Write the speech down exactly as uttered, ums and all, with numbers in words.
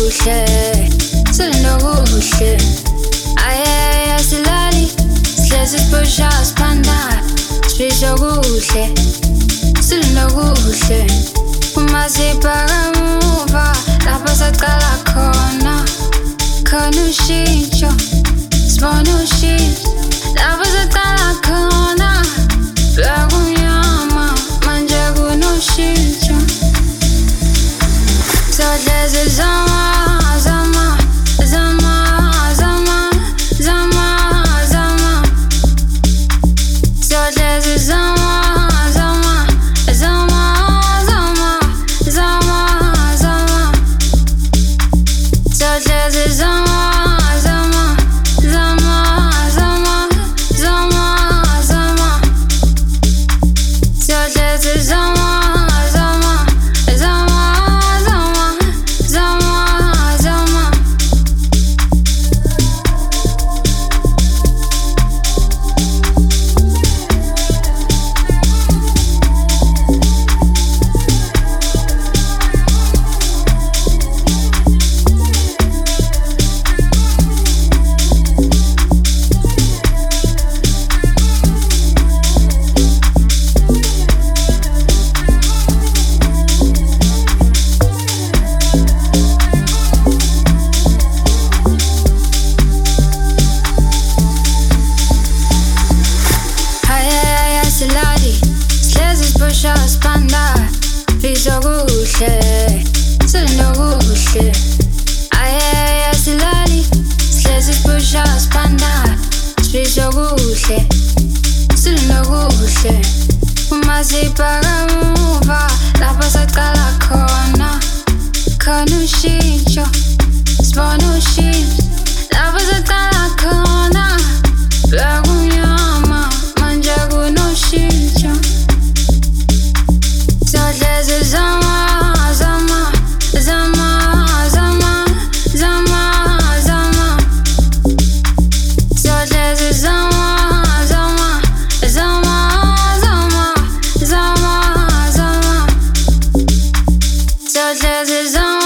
kuhle selinokuhle ayaya silali sihlezi sibusha siphanda sibisho kuhle selinokuhle uma sibhaka muva lapho saqala khona khona ushintsho sibona ushintsho lapho saqala khona bekunyama manje kunoshintsho sodleze zama zama zama zama zama zama sodleze zama zama zama zama zama zama sodleze zama zama zama zama zama zama sodleze zama Spanda, fiso kuhle, selinokuhle. Ayaya silali, sihlezi sibusha spanda, fiso kuhle, selinokuhle. Uma sibhaka muva, lapho saqala khona, khona ushintsho, sibona ushintsho. Lapho saqala khona, bekunyama, manje kunoshintsho. Sodleze zama zama zama zama zama zama sodleze zama zama zama zama zama zama sodleze zama